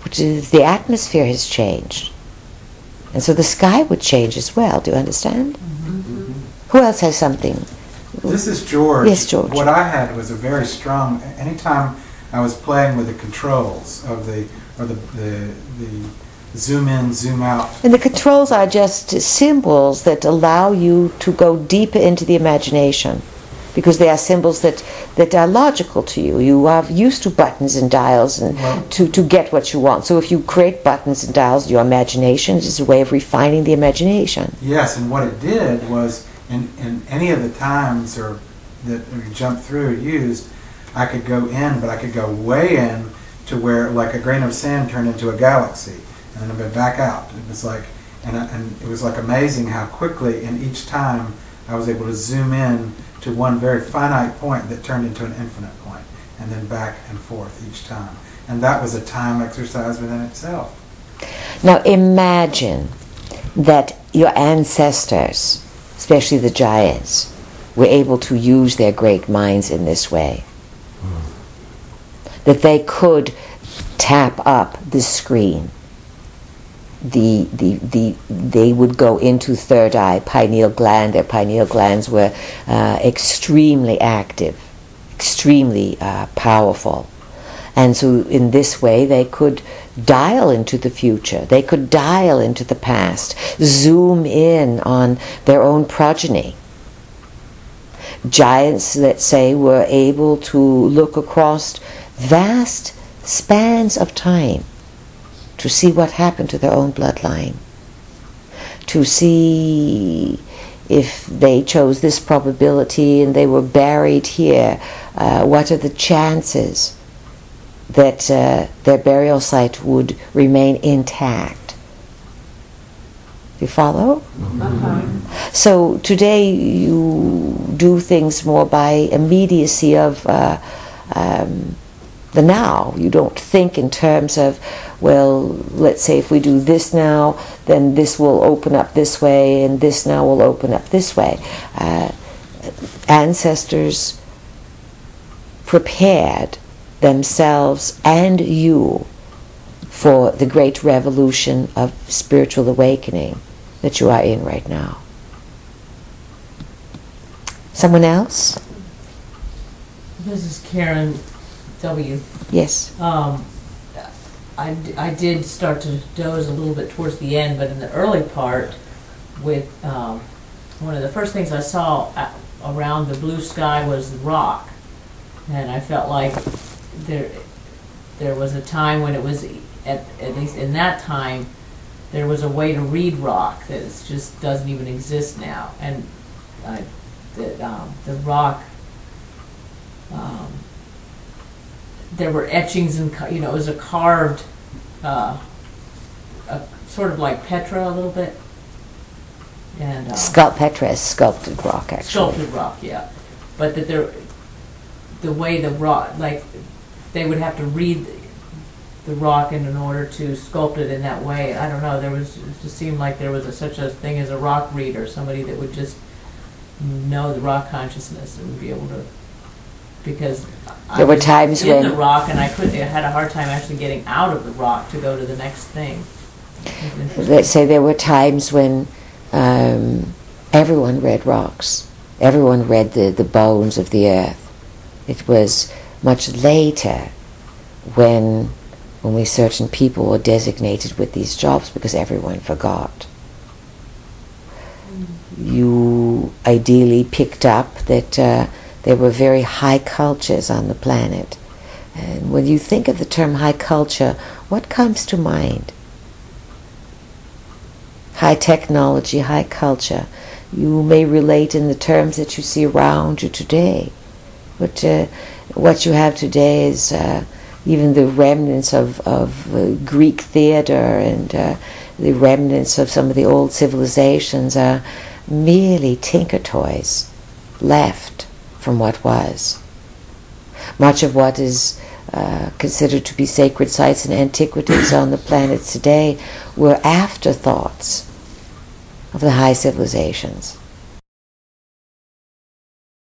which is the atmosphere has changed. And so the sky would change as well. Do you understand? Mm-hmm. Who else has something? This is George. Yes, George. What I had was a very strong, anytime I was playing with the controls of the zoom in, zoom out. And the controls are just symbols that allow you to go deeper into the imagination, because they are symbols that are logical to you. You are used to buttons and dials and to get what you want. So if you create buttons and dials, your imagination is a way of refining the imagination. Yes, and what it did was, in any of the times that we jumped through or used, I could go in, but I could go way in to where, like, a grain of sand turned into a galaxy, and then I'd be back out. It was like, and it was like amazing how quickly in each time I was able to zoom in to one very finite point that turned into an infinite point, and then back and forth each time. And that was a time exercise within itself. Now imagine that your ancestors, especially the giants, were able to use their great minds in this way. That they could tap up the screen. They would go into third eye, pineal gland. Their pineal glands were extremely active, extremely powerful. And so in this way they could dial into the future. They could dial into the past, zoom in on their own progeny. Giants, let's say, were able to look across vast spans of time to see what happened to their own bloodline, to see if they chose this probability and they were buried here, what are the chances that their burial site would remain intact. Do you follow? Uh-huh. So today you do things more by immediacy of the now. You don't think in terms of, well, let's say if we do this now, then this will open up this way, and this now will open up this way. Ancestors prepared themselves and you for the great revolution of spiritual awakening that you are in right now. Someone else? This is Karen W. Yes. I did start to doze a little bit towards the end, but in the early part, with one of the first things I saw around the blue sky was the rock, and I felt like there was a time when it was, at least in that time, there was a way to read rock that just doesn't even exist now, and the rock. There were etchings and it was a carved, sort of like Petra a little bit, and Petra is sculpted rock, actually. Sculpted rock, yeah. But that the way the rock, like they would have to read the rock in order to sculpt it in that way. I don't know. It just seemed like there was such a thing as a rock reader, somebody that would just know the rock consciousness and would be able to. Because there were times in when the rock, and I had a hard time actually getting out of the rock to go to the next thing. Let's say there were times when everyone read rocks. Everyone read the bones of the earth. It was much later when certain people were designated with these jobs because everyone forgot. You ideally picked up that there were very high cultures on the planet. And when you think of the term high culture, what comes to mind? High technology, high culture. You may relate in the terms that you see around you today. But what you have today is even the remnants of Greek theater and the remnants of some of the old civilizations are merely tinker toys left from what was. Much of what is considered to be sacred sites and antiquities on the planet today were afterthoughts of the high civilizations.